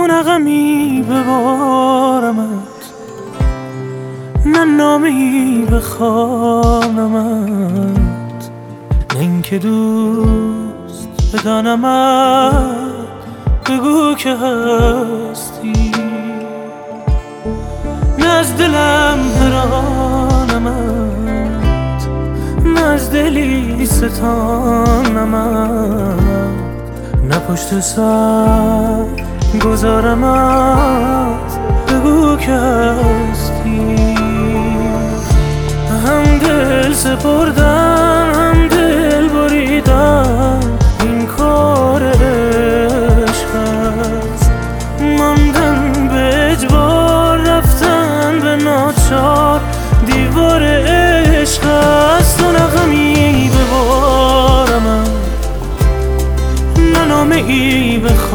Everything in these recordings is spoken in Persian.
تو نغمی ببارمت، نه نامی بخوانمت، نه اینکه دوست بدانمت. بگو که هستی، نه از دلم برانمت، نه از دلی ستانمت، نه پشت سر گذارمت. بگو که هستی. هم دل سپردن هم دل بریدن، این کار عشق است. ماندن به اجبار، رفتن به ناچار، دیوار عشق است. تو نغمی ببارمت، نه نامه ای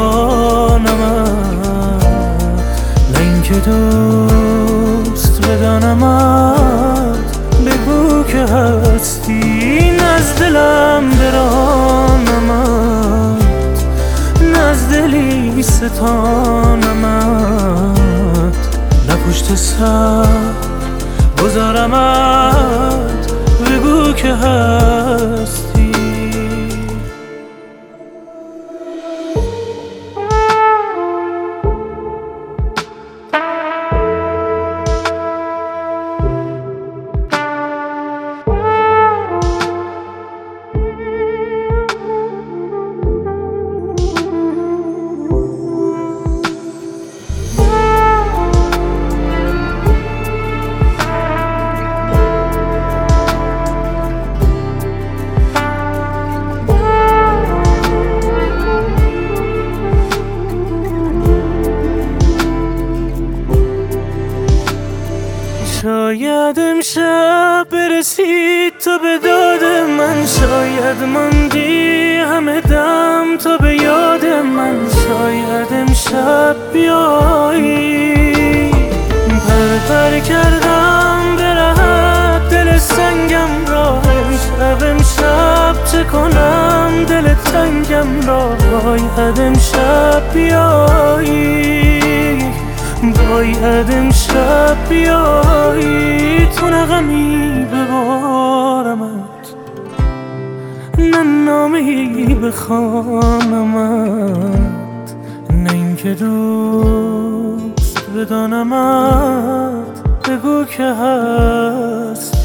بخوانمت، نه اینکه دوست بدانمت. بگو که هستی، نه از دلم برانمت، نه از دلی ستانمت، نه پشت سر گذارمت. بگو که هستی. شاید امشب برسید تو به داد من، شاید ماندی همه دم تو به یاد من. شاید امشب بیایی، پر کردم به راحت دل سنگم را. امشب چه کنم دل تنگم را. باید امشب بیایی، باید امشب بیایی. تو نغمی ببارمت، نه نامه ای بخوانمت، نه اینکه دوست بدانمت. بگو که هست